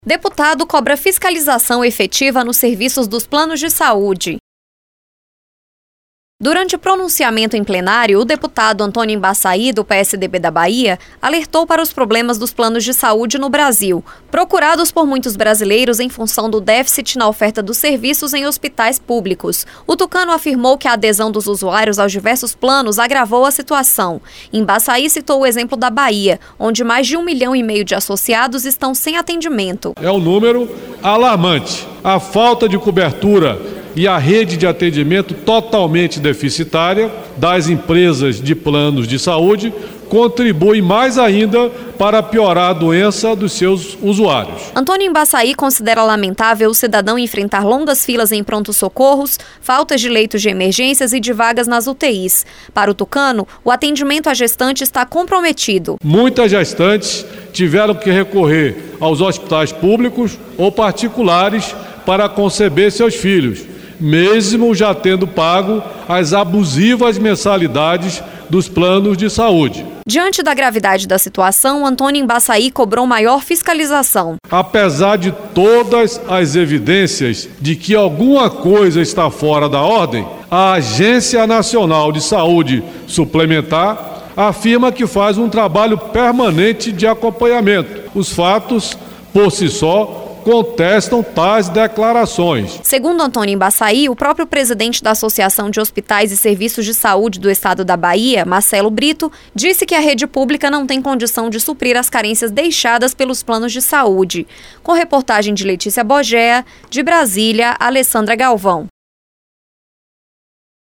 Deputado cobra fiscalização efetiva nos serviços dos planos de saúde. Durante o pronunciamento em plenário, o deputado Antônio Embaçaí, do PSDB da Bahia, alertou para os problemas dos planos de saúde no Brasil, procurados por muitos brasileiros em função do déficit na oferta dos serviços em hospitais públicos. O tucano afirmou que a adesão dos usuários aos diversos planos agravou a situação. Embaçaí citou o exemplo da Bahia, onde mais de 1,5 milhão de associados estão sem atendimento. É um número alarmante. A falta de cobertura e a rede de atendimento totalmente deficitária das empresas de planos de saúde contribui mais ainda para piorar a doença dos seus usuários. Antônio Embaçaí considera lamentável o cidadão enfrentar longas filas em pronto-socorros, faltas de leitos de emergências e de vagas nas UTIs. Para o tucano, o atendimento à gestante está comprometido. Muitas gestantes tiveram que recorrer aos hospitais públicos ou particulares para conceber seus filhos, mesmo já tendo pago as abusivas mensalidades dos planos de saúde. Diante da gravidade da situação, Antônio Embaçaí cobrou maior fiscalização. Apesar de todas as evidências de que alguma coisa está fora da ordem, a Agência Nacional de Saúde Suplementar afirma que faz um trabalho permanente de acompanhamento. Os fatos, por si só, contestam tais declarações. Segundo Antônio Embaçaí, o próprio presidente da Associação de Hospitais e Serviços de Saúde do Estado da Bahia, Marcelo Brito, disse que a rede pública não tem condição de suprir as carências deixadas pelos planos de saúde. Com reportagem de Letícia Bogea, de Brasília, Alessandra Galvão.